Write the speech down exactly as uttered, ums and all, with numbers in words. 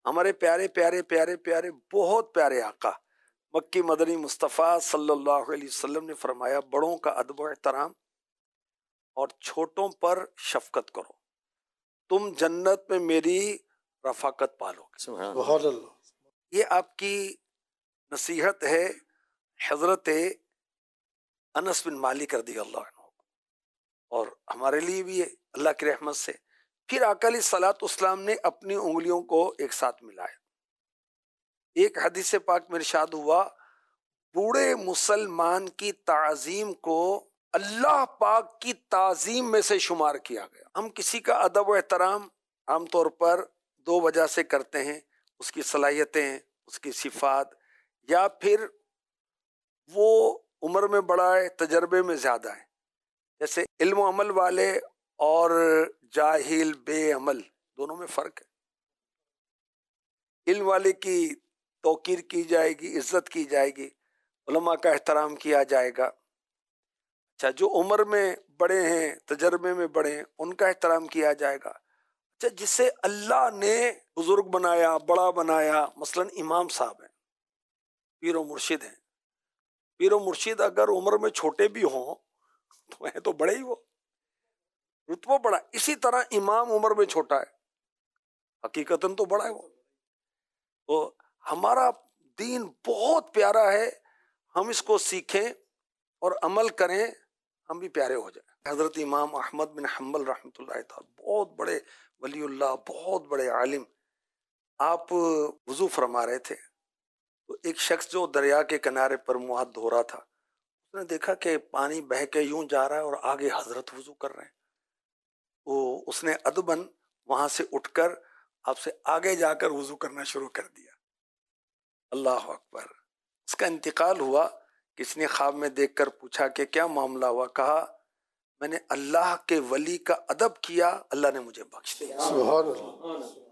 ہمارے پیارے پیارے پیارے پیارے بہت پیارے آقا مکی مدنی مصطفیٰ صلی اللہ علیہ وسلم نے فرمایا بڑوں کا ادب و احترام اور چھوٹوں پر شفقت کرو، تم جنت میں میری رفاقت پالو گے۔ سبحان اللہ۔ یہ آپ کی نصیحت ہے حضرت انس بن مالک رضی اللہ عنہ، اور ہمارے لیے بھی ہے اللہ کی رحمت سے۔ پھر آقا علیہ الصلوۃ والسلام نے اپنی انگلیوں کو ایک ساتھ ملایا۔ ایک حدیث پاک میں ارشاد ہوا بوڑھے مسلمان کی تعظیم کو اللہ پاک کی تعظیم میں سے شمار کیا گیا۔ ہم کسی کا ادب و احترام عام طور پر دو وجہ سے کرتے ہیں، اس کی صلاحیتیں، اس کی صفات، یا پھر وہ عمر میں بڑا ہے، تجربے میں زیادہ ہے۔ جیسے علم و عمل والے اور جاہل بے عمل دونوں میں فرق ہے۔ علم والے کی توقیر کی جائے گی، عزت کی جائے گی، علماء کا احترام کیا جائے گا۔ اچھا، جو عمر میں بڑے ہیں، تجربے میں بڑے ہیں، ان کا احترام کیا جائے گا۔ اچھا، جسے اللہ نے بزرگ بنایا، بڑا بنایا، مثلا امام صاحب ہیں، پیر و مرشد ہیں۔ پیر و مرشد اگر عمر میں چھوٹے بھی ہوں تو ہیں تو بڑے ہی، وہ رتبہ بڑا۔ اسی طرح امام عمر میں چھوٹا ہے، حقیقتاً تو بڑا ہے وہ۔ تو ہمارا دین بہت پیارا ہے، ہم اس کو سیکھیں اور عمل کریں، ہم بھی پیارے ہو جائیں۔ حضرت امام احمد بن حنبل رحمۃ اللہ تعالی بہت بڑے ولی اللہ، بہت بڑے عالم، آپ وضو فرما رہے تھے تو ایک شخص جو دریا کے کنارے پر منہ ہاتھ دھو رہا تھا، اس نے دیکھا کہ پانی بہہ کے یوں جا رہا ہے اور آگے حضرت وضو کر رہے ہیں۔ وہ اس نے ادباً وہاں سے اٹھ کر آپ سے آگے جا کر وضو کرنا شروع کر دیا۔ اللہ اکبر۔ اس کا انتقال ہوا، کس نے خواب میں دیکھ کر پوچھا کہ کیا معاملہ ہوا؟ کہا میں نے اللہ کے ولی کا ادب کیا، اللہ نے مجھے بخش دیا۔ سبحان اللہ۔